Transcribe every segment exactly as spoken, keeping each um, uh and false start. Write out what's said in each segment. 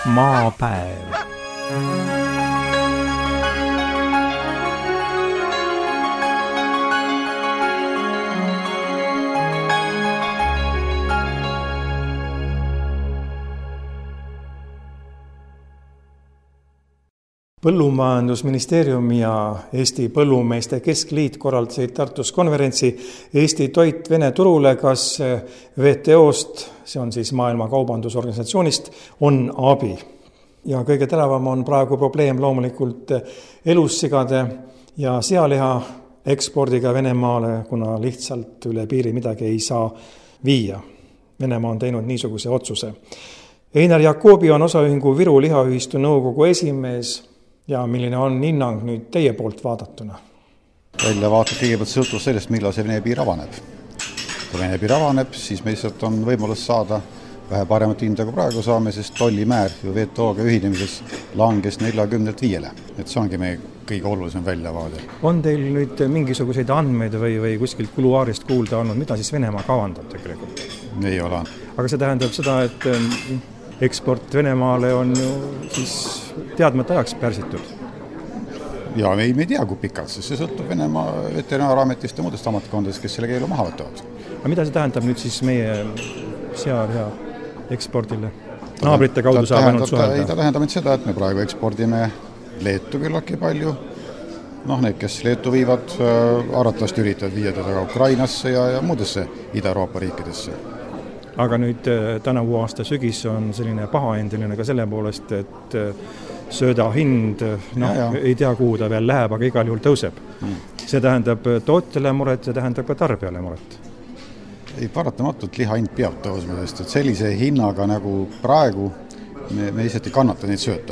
maapäev. Põllumajandusministeerium ja Eesti Põllumeeste Keskliit korraldasid Tartus konverentsi Eesti toit Vene turule, kas V T O-st, see on siis Maailma Kaubandusorganisatsioonist, on abi. Ja kõige teravam on praegu probleem loomulikult elussigade ja sealiha ekspordiga Venemaale, kuna lihtsalt üle piiri midagi ei saa viia. Venemaa on teinud niisuguse otsuse. Einar Jakobi on osaühingu Viru lihaühistu nõukogu esimees. Ja milline on hinnang nüüd teie poolt vaadatuna? Välja vaatab kõigepealt sõltub sellest, millal see Vene piir avaneb. Kui Vene piir avaneb, siis meil on võimalus saada vähe paremat hinda kui praegu saame, sest tollimäär ju V T O-ga ühinemises langes neljakümnelt viiele. Et see ongi meie kõige olulisem väljavaade. On teil nüüd mingisuguseid andmeid või, või kuskilt kuluaarist kuulda olnud, mida siis Venemaa kavandab tegelikult? Ei ole. Aga see tähendab seda, et eksport Venemaale on ju siis teadmata ajaks pärsitud. Ja me ei, me ei tea, kui pikalt, sest see sõltub Venemaa veterinaaраmetist ja muudest amatkondadest, kes selle keelu maha võtavad. Aga mida see tähendab nüüd siis meie seal ja ekspordile? Naabrite kaudu ta, saab ainult suhelda? Ei, ta tähendab nüüd seda, et me praegu ekspordime Leetu küllaki palju. Noh, need, kes Leetu viivad, arvatavasti üritavad viia teda ka Ukrainasse ja, ja muudesse Ida-Euroopa riikidesse. Aga nüüd tänavu aasta sügis on selline pahaendiline ka selle poolest, et sööda hind, noh, ja, ja. ei tea kuhu ta veel läheb, aga igal juhul tõuseb. Mm. See tähendab tootjale muret, see tähendab ka tarbijale muret. Ei, paratamatult liha hind peab tõusma, sest et sellise hinnaga nagu praegu me, me lihtsalt ei kannata neid sööta.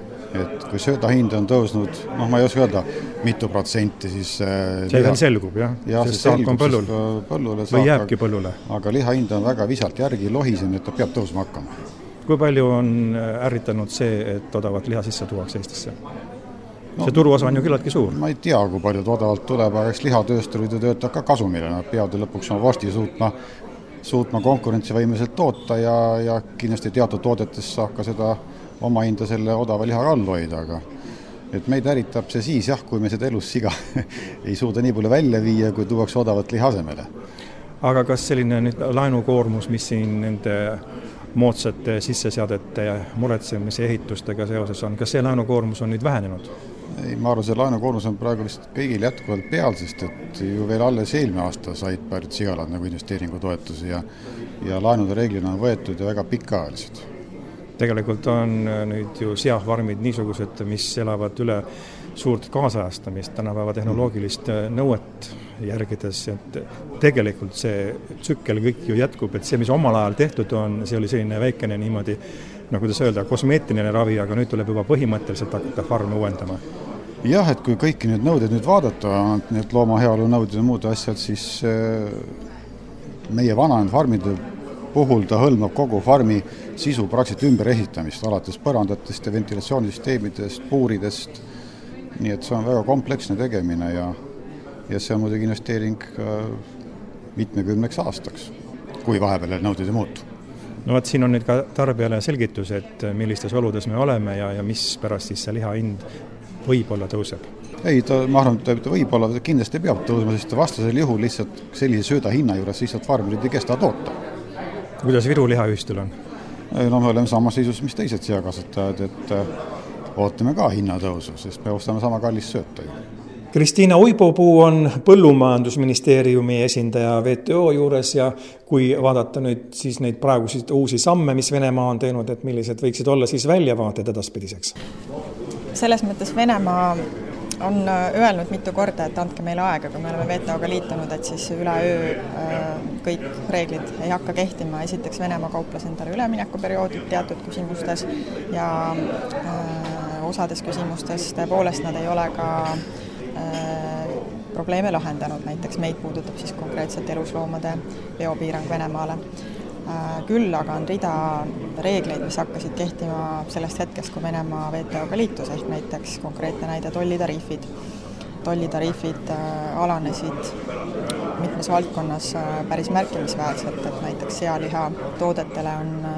Et kui sööda hind on tõusnud, noh, ma ei oska öelda, mitu protsenti, siis see liha... veel selgub, jah? jah, see selgub, põllul. põllule või jääbki põllule. Aga liha hind on väga visalt järgi lohisem, et ta peab tõusma hakkama. Kui palju on ärritanud see, et odavat liha sisse tuuaks Eestisse? No, see turuosa on ju küllaltki suur. Ma ei tea, kui palju odavalt tuleb, aga eks lihatöösturid töötab ka kasumile. Nad peavad lõpuks oma vorsti suutma, suutma konkurentsivõimeliselt toota ja, ja kindlasti teatud toodetes saab ka seda oma hinda selle odava liha all hoida, aga et meid äritab see siis, jah, kui me seda elus siga ei suuda nii palju välja viia, kui tuuaks odavat liha asemele. Aga kas selline nüüd laenukoormus, mis siin nende moodsate sisseseadete ja muretsemise ehitustega seoses on, kas see laenukoormus on nüüd vähenenud? Ei, ma arvan, see laenukoormus on praegu vist kõigil jätkuvalt peal, sest et ju veel alles eelmine aasta said paljud sigalad nagu investeeringutoetusi ja, ja laenude reeglina on võetud ja väga pikaajalised. Tegelikult on nüüd ju seafarmid niisugused, mis elavad üle suurt kaasajastamist, tänapäeva tehnoloogilist nõuet järgides, et tegelikult see tsükkel kõik ju jätkub, et see, mis omal ajal tehtud on, see oli selline väikene niimoodi, nagu kuidas öelda, kosmeetiline ravi, aga nüüd tuleb juba põhimõtteliselt hakata farme uuendama. Jah, et kui kõiki need nõuded nüüd vaadata, need loomaheaolu nõuded ja muud asjad, siis meie vananenud farmide puhul ta hõlmab kogu farmi sisu praktiliselt ümber esitamist, alates põrandatest ja ventilatsioonisüsteemidest, puuridest. Nii et see on väga kompleksne tegemine ja, ja see on muidugi investeering mitmekümneks aastaks, kui vahepeal nõuded ei muutu. No vaat siin on nüüd ka tarbijale selgitus, et millistes oludes me oleme ja, ja mis pärast siis see liha hind võib-olla tõuseb. Ei, ta, ma arvan, et ta võib-olla kindlasti peab tõusma, sest vastasel juhul lihtsalt sellise sööda hinna juures lihtsalt farmerid ei kesta toota. Kuidas Viru lihaühistul on? Ei, no me oleme samas seisus, mis teised seakasvatajad, et ootame ka hinnatõusu, sest me ostame sama kallis sööta ju. Kristiina Uipopuu on Põllumajandusministeeriumi esindaja V T O juures ja kui vaadata nüüd siis neid praegusid uusi samme, mis Venemaa on teinud, et millised võiksid olla siis väljavaated edaspidiseks? Selles mõttes Venemaa on öelnud mitu korda, et andke meile aega, kui me oleme V T O-ga liitunud, et siis üleöö kõik reeglid ei hakka kehtima. Esiteks Venemaa kauples endale üleminekuperioodid teatud küsimustes ja osades küsimustes tõepoolest nad ei ole ka probleeme lahendanud. Näiteks meid puudutab siis konkreetselt elusloomade veopiirang Venemaale. Küll aga on rida reegleid, mis hakkasid kehtima sellest hetkest, kui Venemaa V T O-ga liitus, ehk näiteks konkreetne näide tollitariifid. Tollitariifid alanesid mitmes valdkonnas päris märkimisväärselt, et näiteks sealiha toodetele on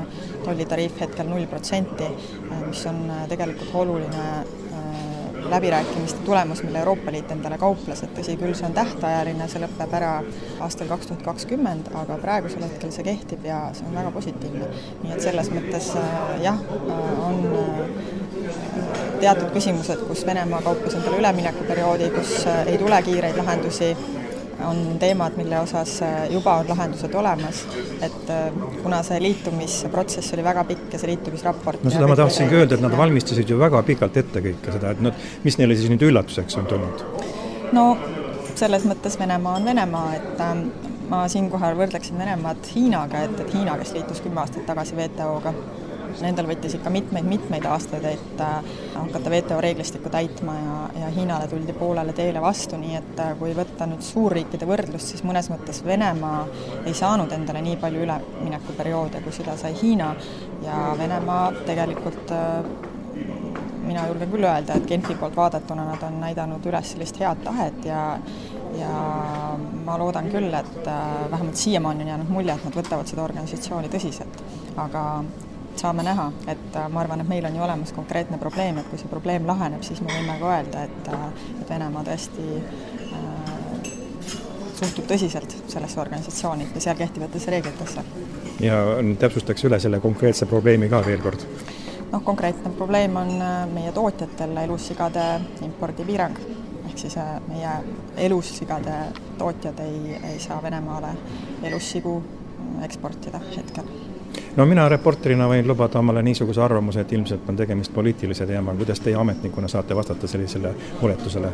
tollitariif hetkel null protsenti, mis on tegelikult oluline läbirääkimiste tulemus, mille Euroopa Liit endale kauples, et tõsi küll, see on tähtajaline, see lõpeb ära aastal kaks tuhat kakskümmend, aga praegusel hetkel see kehtib ja see on väga positiivne. Nii et selles mõttes jah, on teatud küsimused, kus Venemaa kauples endale üleminekuperioodi, kus ei tule kiireid lahendusi, on teemad, mille osas juba on lahendused olemas, et kuna see liitumisprotsess oli väga pikk ja see liitumisraport... No seda ma tahtsingi öelda, et nad valmistasid ju väga pikalt ette kõike seda, et no, mis neile siis nüüd üllatuseks on tulnud? No selles mõttes Venemaa on Venemaa, et ma siinkohal võrdleksin Venemaad Hiinaga, et, et Hiina, kes liitus kümme aastat tagasi V T O-ga, nendel võttis ikka mitmeid-mitmeid aastaid, et hakata V T O reeglistikku täitma ja, ja Hiinale tuldi poolele teele vastu, nii et kui võtta nüüd suurriikide võrdlust, siis mõnes mõttes Venemaa ei saanud endale nii palju üleminekuperioode, kui seda sai Hiina ja Venemaa tegelikult, mina julgen küll öelda, et Genfi poolt vaadatuna nad on näidanud üles sellist head tahet ja ja ma loodan küll, et vähemalt siiamaani on jäänud mulje, et nad võtavad seda organisatsiooni tõsiselt, aga saame näha, et ma arvan, et meil on ju olemas konkreetne probleem, et kui see probleem laheneb, siis me võime ka öelda, et, et Venemaa tõesti äh, suhtub tõsiselt sellesse organisatsiooni ja seal kehtivatesse reeglitesse. Ja täpsustaks üle selle konkreetse probleemi ka veel kord? noh, konkreetne probleem on meie tootjatel elussigade impordipiirang, ehk siis meie elussigade tootjad ei, ei saa Venemaale elussigu eksportida hetkel. No mina reporterina võin lubada omale niisuguse arvamuse, et ilmselt on tegemist poliitilise teema. Kuidas teie ametnikuna saate vastata sellisele muretusele?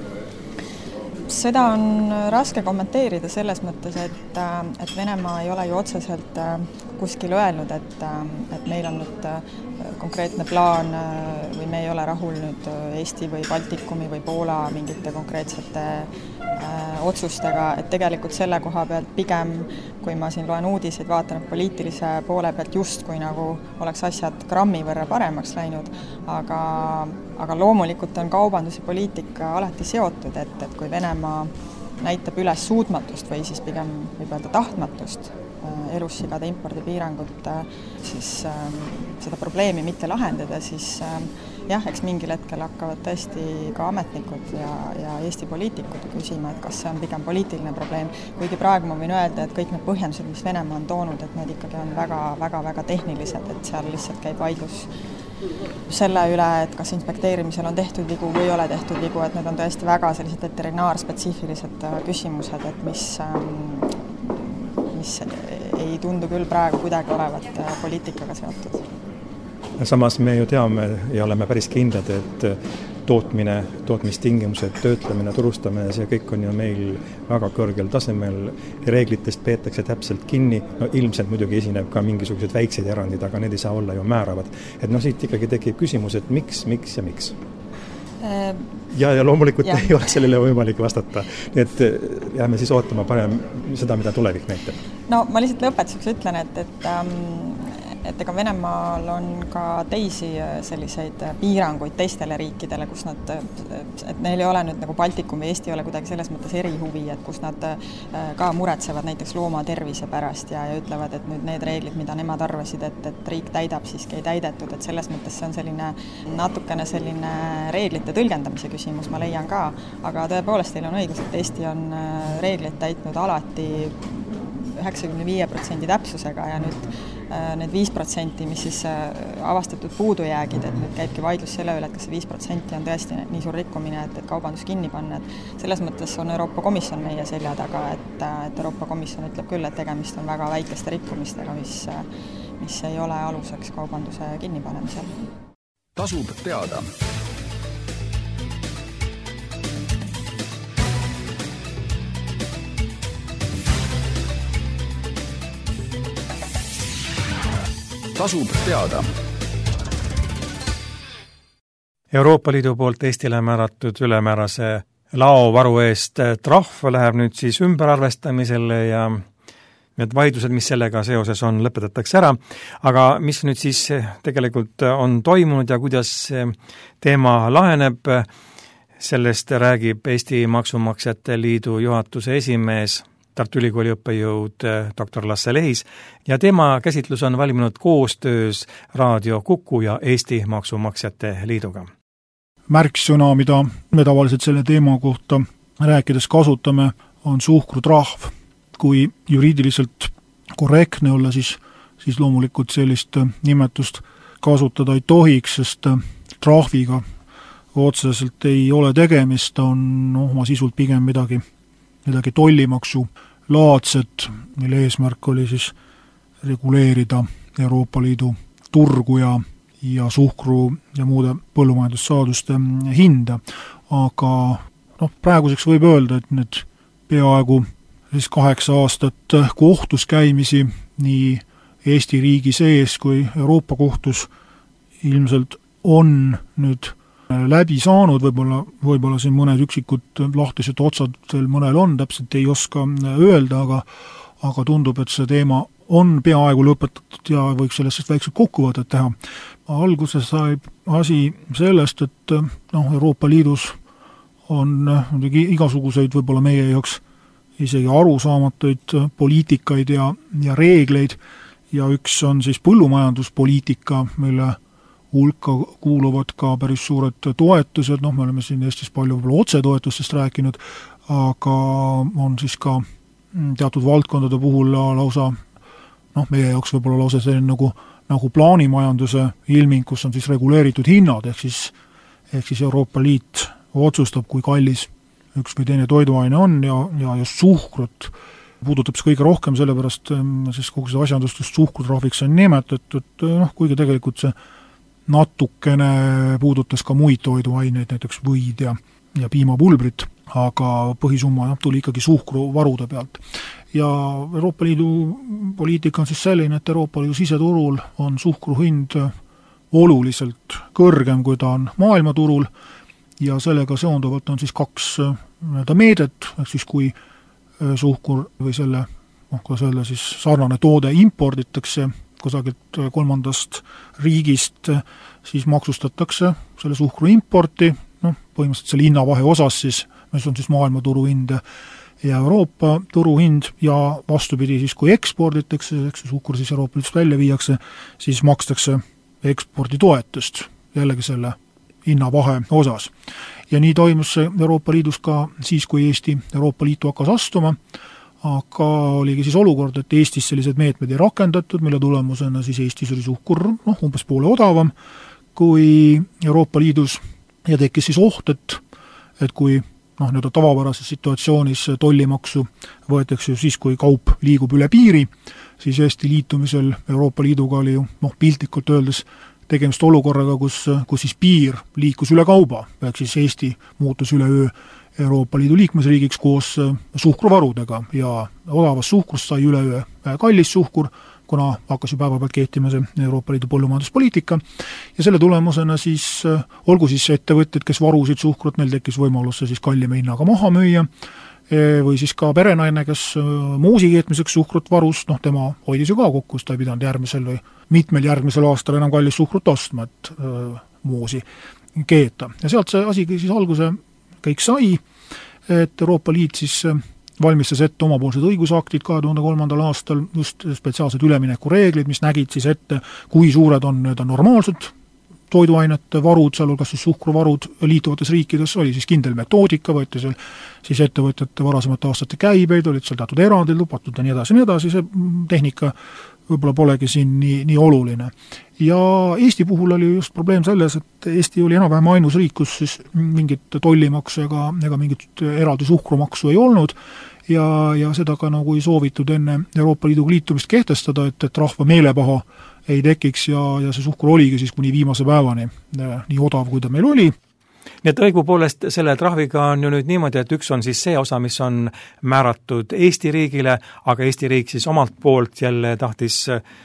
Seda on raske kommenteerida selles mõttes, et, et Venemaa ei ole ju otseselt kuskil öelnud, et, et meil on nüüd konkreetne plaan või me ei ole rahul nüüd Eesti või Baltikumi või Poola mingite konkreetsete äh, otsustega, et tegelikult selle koha pealt pigem, kui ma siin loen uudiseid, vaatan poliitilise poole pealt just kui nagu oleks asjad grammi võrra paremaks läinud, aga, aga loomulikult on kaubandus ja poliitika alati seotud, et, et kui Venemaa näitab üles suutmatust või siis pigem võib öelda tahtmatust elussigade impordipiirangut, siis äh, seda probleemi mitte lahendada, siis äh, jah, eks mingil hetkel hakkavad tõesti ka ametnikud ja, ja Eesti poliitikud küsima, et kas see on pigem poliitiline probleem, kuigi praegu ma võin öelda, et kõik need põhjendused, mis Venemaa on toonud, et need ikkagi on väga, väga, väga tehnilised, et seal lihtsalt käib vaidlus selle üle, et kas inspekteerimisel on tehtud vigu või ei ole tehtud vigu, et need on tõesti väga sellised veterinaarspetsiifilised küsimused, et mis mis ei tundu küll praegu kuidagi olevat poliitikaga seotud. Samas me ju teame ja oleme päris kindlad, et tootmine, tootmistingimused, töötlemine, turustamine, see kõik on ju meil väga kõrgel tasemel, reeglitest peetakse täpselt kinni, no ilmselt muidugi esineb ka mingisugused väikseid erandid, aga need ei saa olla ju määravad. Et no siit ikkagi tekib küsimus, et miks, miks ja miks? Ja, ja loomulikult ja. Ei ole sellele võimalik vastata. Nii et jääme siis ootama parem seda, mida tulevik näitab. No ma lihtsalt lõpetuseks ütlen, et, et, et ega Venemaal on ka teisi selliseid piiranguid teistele riikidele, kus nad, et neil ei ole nüüd nagu Baltikum või Eesti ei ole kuidagi selles mõttes erihuvi, et kus nad ka muretsevad näiteks looma tervise pärast ja, ja ütlevad, et nüüd need reeglid, mida nemad arvasid, et, et riik täidab, siiski ei täidetud, et selles mõttes see on selline natukene selline reeglite tõlgendamise küsimus, ma leian ka, aga tõepoolest teil on õigus, et Eesti on reegleid täitnud alati üheksakümne viie protsendi täpsusega ja nüüd need viis protsenti, mis siis avastatud puudujäägid, et nüüd käibki vaidlus selle üle, et kas see viis protsenti on tõesti nii suur rikkumine, et, et kaubandus kinni panna, et selles mõttes on Euroopa Komisjon meie selja taga, et, et Euroopa Komisjon ütleb küll, et tegemist on väga väikeste rikkumistega, mis, mis ei ole aluseks kaubanduse kinnipanemisel. Tasub teada. Tasub teada. Euroopa Liidu poolt Eestile määratud ülemäärase laovaru eest trahv läheb nüüd siis ümberarvestamisele ja need vaidlused, mis sellega seoses on, lõpetatakse ära. Aga mis nüüd siis tegelikult on toimunud ja kuidas teema laheneb, sellest räägib Eesti Maksumaksjate Liidu juhatuse esimees Tartu Ülikooli õppejõud doktor Lasse Lehis ja tema käsitlus on valminud koostöös Raadio Kuku ja Eesti Maksumaksjate Liiduga. Märksõna, mida me tavaliselt selle teema kohta rääkides kasutame, on suhkrutrahv. Kui juriidiliselt korrektne olla, siis, siis loomulikult sellist nimetust kasutada ei tohiks, sest trahviga otseselt ei ole tegemist, on oma sisult pigem midagi, midagi tollimaksu laadset, mille eesmärk oli siis reguleerida Euroopa Liidu turgu ja, ja suhkru ja muude põllumajandussaaduste hinda. Aga noh, praeguseks võib öelda, et need peaaegu siis kaheksa aastat kohtus käimisi nii Eesti riigi sees kui Euroopa kohtus ilmselt on nüüd läbi saanud, võib-olla, võib-olla siin mõned üksikud lahtised otsad veel mõnel on, täpselt ei oska öelda, aga, aga tundub, et see teema on peaaegu lõpetatud ja võiks sellest väikselt kokkuvõtet teha. Alguse sai asi sellest, et noh, Euroopa Liidus on igasuguseid võib-olla meie jaoks isegi arusaamatuid poliitikaid ja, ja reegleid ja üks on siis põllumajanduspoliitika, mille hulka kuuluvad ka päris suured toetused, noh, me oleme siin Eestis palju võib-olla otsetoetustest rääkinud, aga on siis ka teatud valdkondade puhul lausa, noh, meie jaoks võib-olla lausa selline nagu, nagu plaanimajanduse ilming, kus on siis reguleeritud hinnad, ehk siis, ehk siis Euroopa Liit otsustab, kui kallis üks või teine toiduaine on ja, ja just suhkrut puudutab see kõige rohkem, sellepärast siis kogu see asjandustust suhkrutrahviks on nimetatud, et noh, kuigi tegelikult see natukene puudutas ka muid toiduaineid, näiteks võid ja, ja piimapulbrit, aga põhisumma jah, tuli ikkagi suhkruvarude pealt. Ja Euroopa Liidu poliitika on siis selline, et Euroopa Liidu siseturul on suhkruhind oluliselt kõrgem, kui ta on maailmaturul ja sellega seonduvalt on siis kaks meedet, ehk siis kui suhkur või selle, noh, kuidas öelda, siis sarnane toode imporditakse kusagilt kolmandast riigist, siis maksustatakse selle suhkru importi, noh, põhimõtteliselt selle hinnavahe osas siis, mis on siis maailmaturu hind ja Euroopa turuhind ja vastupidi siis, kui eksporditakse, eks see suhkur siis Euroopa Liidust välja viiakse, siis makstakse eksporditoetust jällegi selle hinnavahe osas. Ja nii toimus see Euroopa Liidus ka siis, kui Eesti Euroopa Liitu hakkas astuma, aga oligi siis olukord, et Eestis sellised meetmed ei rakendatud, mille tulemusena siis Eestis oli suhkur noh, umbes poole odavam kui Euroopa Liidus ja tekkis siis oht, et, et kui noh, nüüd tavapärases situatsioonis tollimaksu võetakse ju siis, kui kaup liigub üle piiri, siis Eesti liitumisel Euroopa Liiduga oli ju noh, piltlikult öeldes tegemist olukorraga, kus, kus siis piir liikus üle kauba, ehk siis Eesti muutus üle öö Euroopa Liidu liikmesriigiks koos suhkruvarudega ja odavast suhkrust sai üle öö kallis suhkur, kuna hakkas ju päevapealt kehtima see Euroopa Liidu põllumajanduspoliitika ja selle tulemusena siis, olgu siis ettevõtted, kes varusid suhkrut, neil tekkis võimalus see siis kallima hinnaga maha müüa, või siis ka perenaine, kes muusi keetmiseks suhkrut varus, noh, tema hoidis ju ka kokku, ta ei pidanud järgmisel või mitmel järgmisel aastal enam kallis suhkrut ostma, et öö, muusi keeta. Ja sealt see asi siis alguse kõik sai, et Euroopa Liit siis valmistas ette omapoolsed õigusaktid kahe tuhande kolmandal aastal, just spetsiaalsed üleminekureeglid, mis nägid siis ette, kui suured on need normaalsed toiduainete varud, sealhulgas siis suhkruvarud liituvates riikides, oli siis kindel metoodika, võeti seal siis ettevõtjate varasemate aastate käibeid, olid seal teatud erandid lubatud ja nii edasi, nii edasi, see tehnika võib-olla polegi siin nii, nii oluline. Ja Eesti puhul oli just probleem selles, et Eesti oli enam-vähem ainus riik, kus siis mingit tollimaksu ega, ega mingit eraldi suhkrumaksu ei olnud ja, ja seda ka nagu ei soovitud enne Euroopa Liiduga liitumist kehtestada, et, et rahva meelepaha ei tekiks ja, ja see suhkur oligi siis kuni viimase päevani nii odav, kui ta meil oli. Nii et õigupoolest selle trahviga on ju nüüd niimoodi, et üks on siis see osa, mis on määratud Eesti riigile, aga Eesti riik siis omalt poolt jälle tahtis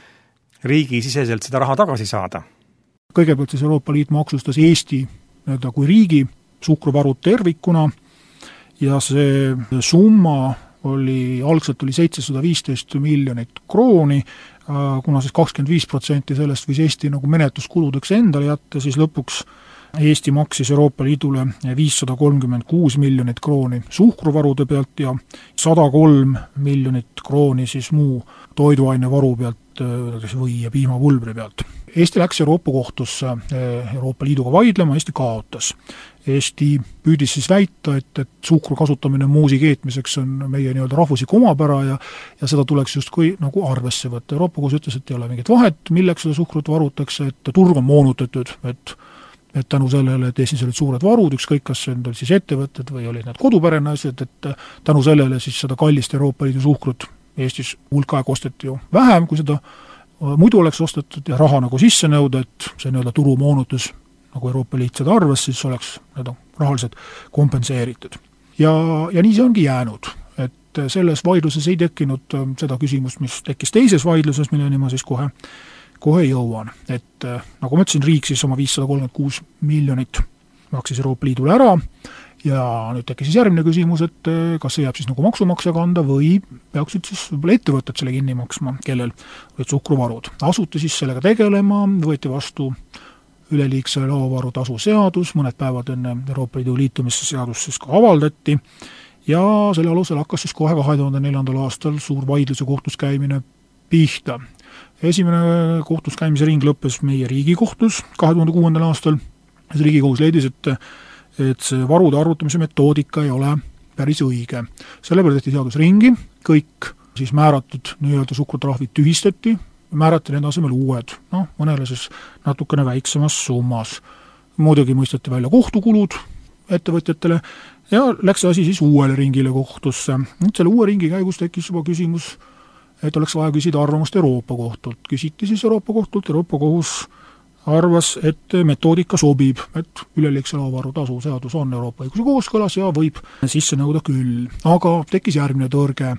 riigisiseselt seda raha tagasi saada. Kõigepealt siis Euroopa Liit maksustas Eesti kui riigi suhkruvarud tervikuna ja see summa oli, algselt oli seitsesada viisteist miljonit krooni, kuna siis kakskümmend viis protsenti sellest võis Eesti nagu menetluskuludeks endale jätta, siis lõpuks Eesti maksis Euroopa Liidule viissada kolmkümmend kuus miljonit krooni suhkruvarude pealt ja sada kolm miljonit krooni siis muu toiduainevaru pealt või ja piimapulbri pealt. Eesti läks Euroopa kohtusse Euroopa Liiduga vaidlema, Eesti kaotas. Eesti püüdis siis väita, et, et suhkru kasutamine muusi keetmiseks on meie nii-öelda rahvuslik omapära ja, ja seda tuleks justkui nagu arvesse võtta. Euroopa kohus ütles, et ei ole mingit vahet, milleks seda suhkrut varutakse, et turg on moonutatud, et et tänu sellele, et Eestis olid suured varud, ükskõik kas see olid siis ettevõtted või olid need kodupärane asjad, et tänu sellele siis seda kallist Euroopa Liidu suhkrut Eestis hulk aeg osteti ju vähem, kui seda muidu oleks ostetud ja raha nagu sisse nõuda, et see nii-öelda turumoonutus, nagu Euroopa Liit seda arvas, siis oleks need rahaliselt kompenseeritud. Ja, ja nii see ongi jäänud, et selles vaidluses ei tekkinud seda küsimust, mis tekkis teises vaidluses, milleni ma siis kohe kohe jõuan, et nagu ma ütlesin, riik siis oma viissada kolmkümmend kuus miljonit maksis Euroopa Liidule ära ja nüüd tekkis siis järgmine küsimus, et kas see jääb siis nagu maksumaksja kanda või peaksid siis võib-olla ettevõtted selle kinni maksma, kellel olid suhkruvarud. Asuti siis sellega tegelema, võeti vastu üleliigse laovaru tasu seadus, mõned päevad enne Euroopa Liidu liitumisse seadus siis ka avaldati ja selle alusel hakkas siis kohe kahe tuhande neljandal aastal suur vaidluse kohtus käimine pihta. Esimene kohtus käimise ring lõppes meie Riigikohtus kahe tuhande kuuendal aastal. Riigikohus leidis, et, et see varude arvutamise metoodika ei ole päris õige. Selle peale tehti seadus ringi, kõik siis määratud nii-öelda suhkrutrahvid tühistati, määrati nende asemel uued, noh, mõnele siis natukene väiksemas summas. Muidugi mõisteti välja kohtukulud ettevõtjatele ja läks asi siis uuele ringile kohtusse. Nüüd selle uue ringi käigus tekkis juba küsimus, et oleks vaja küsida arvamust Euroopa kohtult. Küsiti siis Euroopa kohtult, Euroopa kohus arvas, et metoodika sobib, et üleliigse laovaru tasu seadus on Euroopa õiguse kooskõlas ja võib sisse nõuda küll. Aga tekkis järgmine tõrge.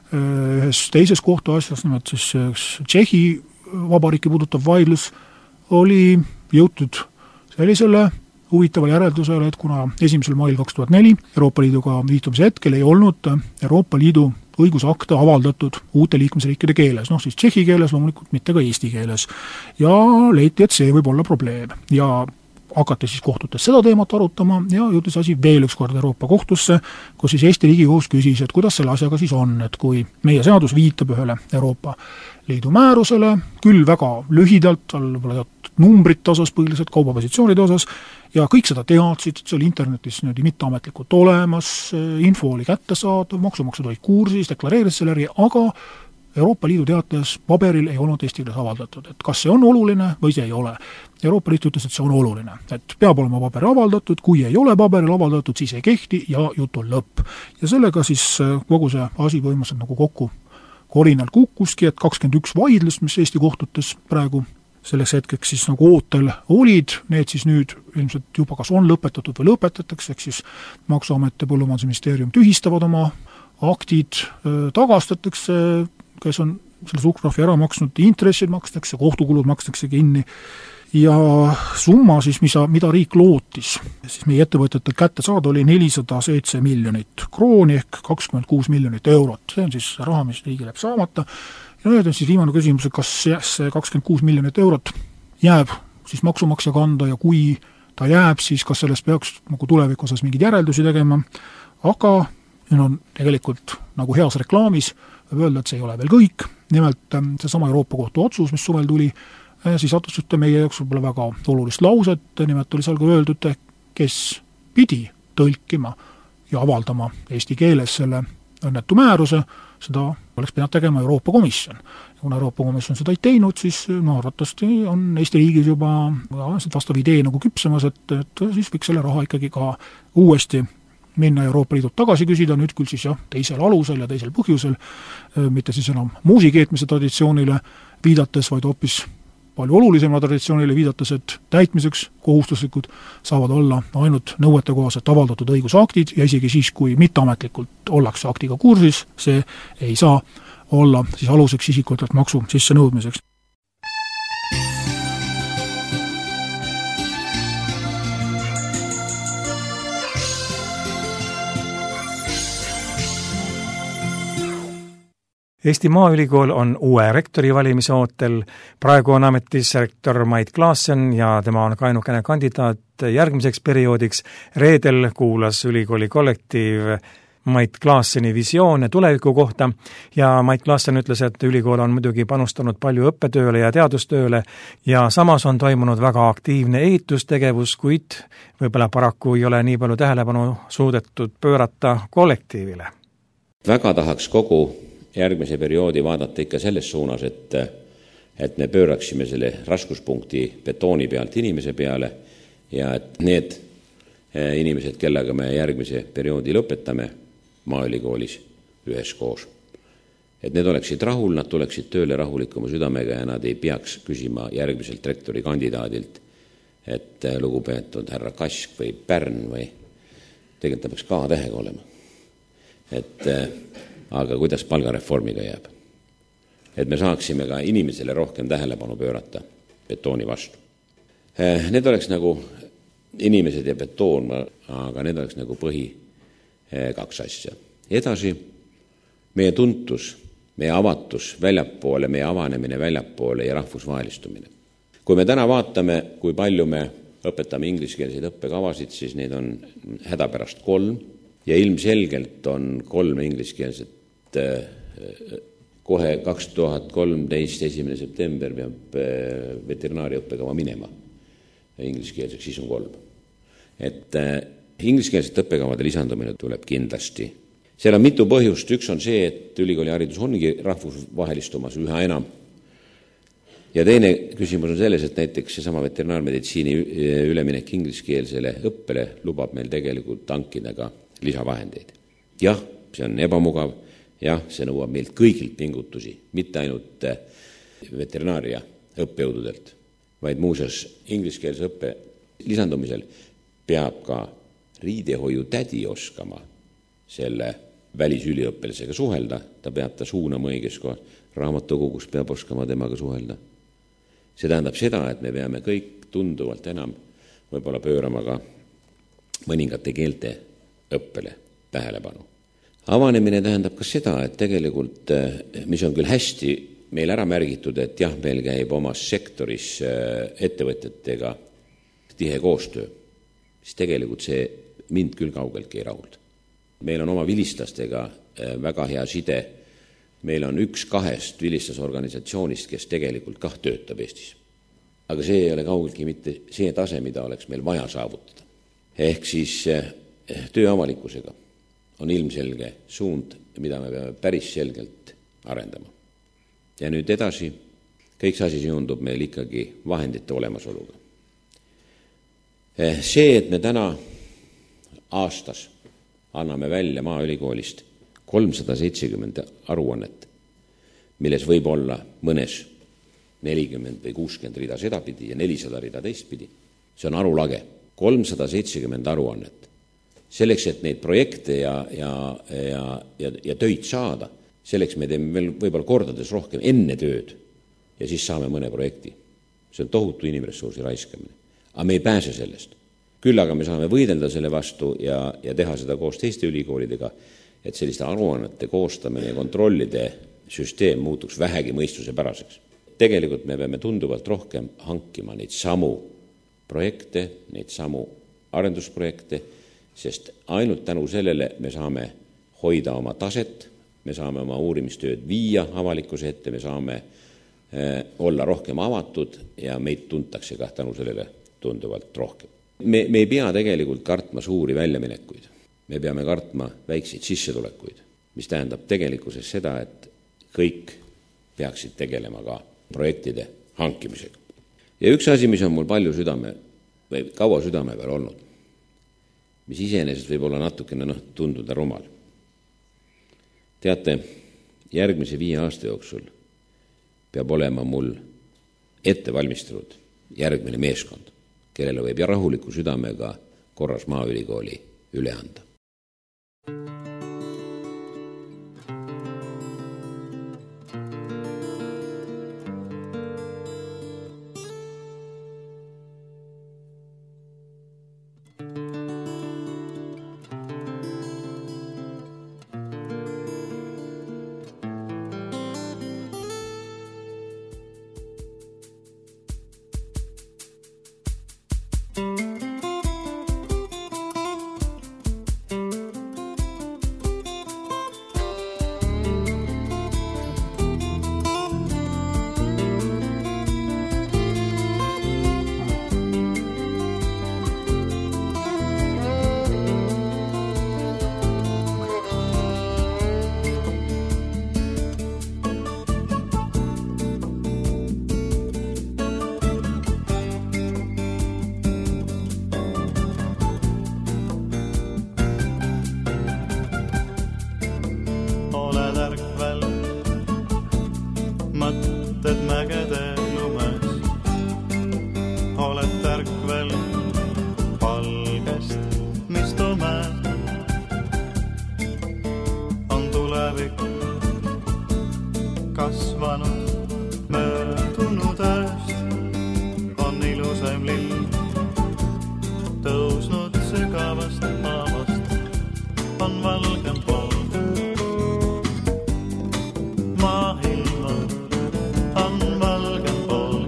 Ühes teises kohtuasjas, nimelt siis Tšehhi vabariiki puudutav vaidlus, oli jõutud sellisele huvitaval järeldusele, et kuna esimesel mail kaks tuhat neli Euroopa Liiduga liitumise hetkel ei olnud Euroopa Liidu õigusakte avaldatud uute liikmesriikide keeles, noh siis tšehhi keeles, loomulikult mitte ka eesti keeles. Ja leiti, et see võib olla probleem. Ja hakati siis kohtutes seda teemat arutama ja jõudis asi veel üks kord Euroopa kohtusse, kus siis Eesti Riigikohus küsis, et kuidas selle asjaga siis on, et kui meie seadus viitab ühele Euroopa Liidu määrusele, küll väga lühidalt, all võib-olla numbrite osas, põhiliselt kaubapositsioonide osas, ja kõik seda teadsid, see oli internetis niimoodi mitteametlikult olemas, info oli kättesaadav, maksumaksjad olid kursis, deklareeris selle äri, aga Euroopa Liidu teates paberil ei olnud eesti keeles avaldatud, et kas see on oluline või see ei ole. Euroopa Liit ütles, et see on oluline, et peab olema paberil avaldatud, kui ei ole paberil avaldatud, siis ei kehti ja jutu lõpp. Ja sellega siis kogu see asi põhimõtteliselt nagu kokku korinal kukkuski, et kakskümmend üks vaidlust, mis Eesti kohtutes praegu selleks hetkeks siis nagu ootel olid, need siis nüüd ilmselt juba kas on lõpetatud või lõpetatakse, eks siis Maksuamet ja Põllumajandusministeerium tühistavad oma aktid, tagastatakse, kes on selle suhkrutrahvi ära maksnud, intressid makstakse, kohtukulud makstakse kinni ja summa siis, mida, mida riik lootis, siis meie ettevõtjatel kätte saada oli nelisada seitse miljonit krooni ehk kakskümmend kuus miljonit eurot. See on siis raha, mis riigil jääb saamata. Ja nüüd on siis viimane küsimus, kas see kakskümmend kuus miljonit eurot jääb siis maksumaksja kanda ja kui ta jääb, siis kas sellest peaks nagu tuleviku osas mingeid järeldusi tegema, aga nüüd on tegelikult nagu heas reklaamis võib öelda, et see ei ole veel kõik, nimelt see sama Euroopa kohtu otsus, mis suvel tuli, siis atusite meie jaoks võib-olla väga olulist lauset, nimelt oli seal ka öeldud, kes pidi tõlkima ja avaldama eesti keeles selle õnnetu määruse, seda oleks pidanud tegema Euroopa Komisjon. Kuna Euroopa Komisjon seda ei teinud, siis no, arvatavasti on Eesti riigis juba vastav idee nagu küpsemas, et, et siis võiks selle raha ikkagi ka uuesti minna Euroopa Liidult tagasi küsida, nüüd küll siis jah, teisel alusel ja teisel põhjusel, mitte siis enam muusikeetmise traditsioonile viidates, vaid hoopis palju olulisema traditsioonile viidates, et täitmiseks kohustuslikud saavad olla ainult nõuetekohaselt avaldatud õigusaktid ja isegi siis, kui mitteametlikult ollakse aktiga kursis, see ei saa olla siis aluseks isikutelt maksu sisse nõudmiseks. Eesti Maaülikool on uue rektori valimise ootel, praegu on ametis rektor Mait Klaassen ja tema on ka ainukene kandidaat järgmiseks perioodiks. Reedel kuulas ülikooli kollektiiv Mait Klaasseni visioone tuleviku kohta ja Mait Klaassen ütles, et ülikool on muidugi panustanud palju õppetööle ja teadustööle ja samas on toimunud väga aktiivne ehitustegevus, kuid võib-olla paraku ei ole nii palju tähelepanu suudetud pöörata kollektiivile. Väga tahaks kogu järgmise perioodi vaadata ikka selles suunas, et, et me pööraksime selle raskuspunkti betooni pealt inimese peale ja et need inimesed, kellega me järgmise perioodi lõpetame Maaülikoolis üheskoos, et need oleksid rahul, nad tuleksid tööle rahulikuma südamega ja nad ei peaks küsima järgmiselt rektori kandidaadilt, et lugupeetud härra Kask või Pärn või tegelikult ta peaks K-tähega olema. Et aga kuidas palgareformiga jääb. Et me saaksime ka inimesele rohkem tähelepanu pöörata betooni vastu. Need oleks nagu inimesed ja betoon, aga need oleks nagu põhi kaks asja. Edasi, meie tuntus, meie avatus väljapoole, meie avanemine väljapoole ja rahvusvahelistumine. Kui me täna vaatame, kui palju me õpetame ingliskeelseid õppekavasid, siis neid on hädapärast kolm ja ilmselgelt on kolm ingliskeelset kohe kaks tuhat kolmteist esimene september peab veterinaaria õppekava minema ingliskeelseks, siis on kolm. Et ingliskeelsete õppekavade lisandumine tuleb kindlasti. Seal on mitu põhjust. Üks on see, et ülikooli haridus ongi rahvusvahelistumas üha enam. Ja teine küsimus on selles, et näiteks seesama veterinaarmeditsiini üleminek ingliskeelsele õppele lubab meil tegelikult tankida ka lisavahendeid. Jah, see on ebamugav. Jah, see nõuab meilt kõigilt pingutusi, mitte ainult veterinaaria õppejõududelt, vaid muuseas ingliskeelse õppe lisandumisel peab ka riidehoiu tädi oskama selle välisüliõppilasega suhelda, ta peab ta suunama õiges kohas, raamatukogus peab oskama temaga suhelda. See tähendab seda, et me peame kõik tunduvalt enam võib-olla pöörama ka mõningate keelte õppele tähelepanu. Avanemine tähendab ka seda, et tegelikult, mis on küll hästi meil ära märgitud, et jah, meil käib omas sektoris ettevõtjatega tihe koostöö, siis tegelikult see mind küll kaugeltki ei rahulda. Meil on oma vilistlastega väga hea side, meil on üks kahest vilistusorganisatsioonist, kes tegelikult kah töötab Eestis. Aga see ei ole kaugeltki mitte see tase, mida oleks meil vaja saavutada. Ehk siis töö avalikkusega on ilmselge suund, mida me peame päris selgelt arendama. Ja nüüd edasi, kõik see asi seondub meil ikkagi vahendite olemasoluga. See, et me täna aastas anname välja Maaülikoolist kolmsada seitsekümmend aruannet, milles võib olla mõnes nelikümmend või kuuskümmend rida sedapidi ja nelisada rida teistpidi, see on arulage. kolmsada seitsekümmend aruannet. Selleks, et neid projekte ja, ja, ja, ja, ja töid saada, selleks me teeme veel võib-olla kordades rohkem enne tööd ja siis saame mõne projekti. See on tohutu inimressursi raiskamine. Aga me ei pääse sellest. Küll aga me saame võidelda selle vastu ja, ja teha seda koos teiste ülikoolidega, et selliste aruannete koostamine ja kontrollide süsteem muutuks vähegi mõistuse päraseks. Tegelikult me peame tunduvalt rohkem hankima neid samu projekte, neid samu arendusprojekte, sest ainult tänu sellele me saame hoida oma taset, me saame oma uurimistööd viia avalikkuse ette, me saame eh, olla rohkem avatud ja meid tuntakse ka tänu sellele tunduvalt rohkem. Me, me ei pea tegelikult kartma suuri väljaminekuid, me peame kartma väikseid sissetulekuid, mis tähendab tegelikkuses seda, et kõik peaksid tegelema ka projektide hankimisega. Ja üks asi, mis on mul palju südame või kaua südame peal olnud, mis iseenesest võib olla natukene noh, tunduda rumal. Teate, järgmise viie aasta jooksul peab olema mul ette valmistunud järgmine meeskond, kellele võib rahuliku südamega korras Maaülikooli üle anda. tulevik kasvanud möödunud ööst on ilusaim lill tõusnud sügavast maavast on valgem pool maailma on valgem pool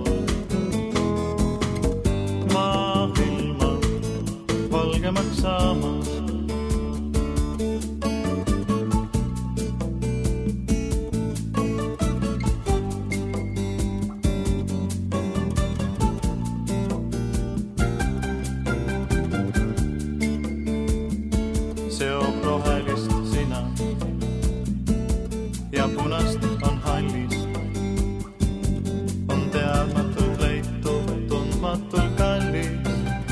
maailma valgemaks saamas seob rohelist sina ja punast on hallis on teadmatult leitu tundmatult kallis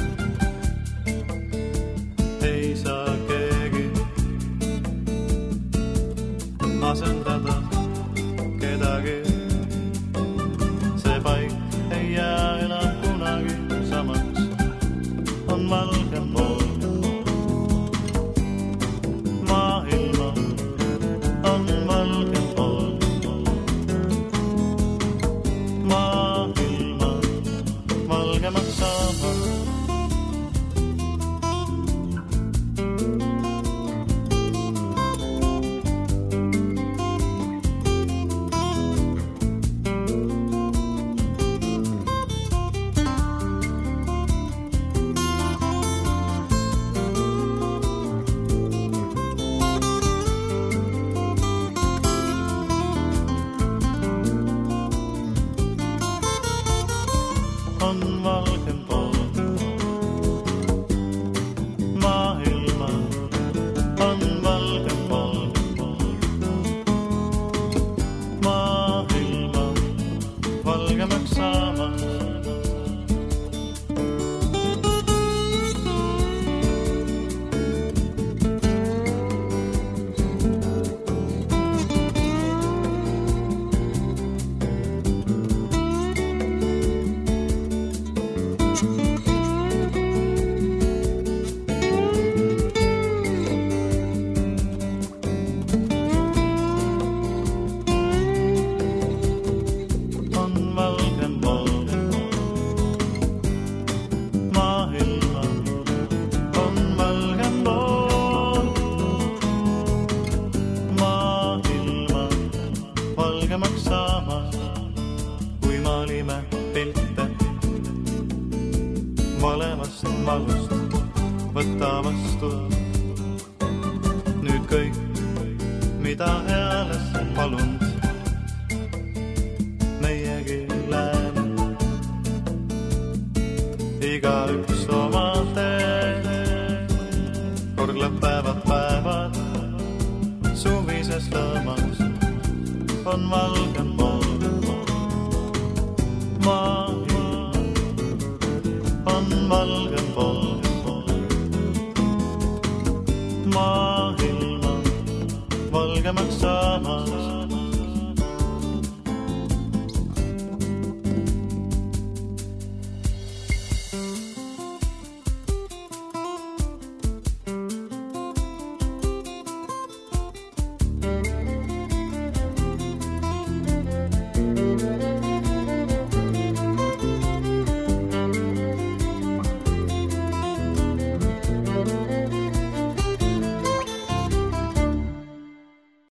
ei saa keegi asendada kedagi see paik ei jää enam kunagi samaks on valgem pool maailma on valgem pool maailma valgemaks saama on valgem pool maailma on valgem pool maailma valgemaks saama valgemaks saamas kui maalime pilte valevast valust võta vastu nüüd kõik mida eales palunud meiegi läheme igaüks oma teed kord lõpevad päevad suvises lõõmas on valgem pool maailma on valgem pool maailma valgemaks saama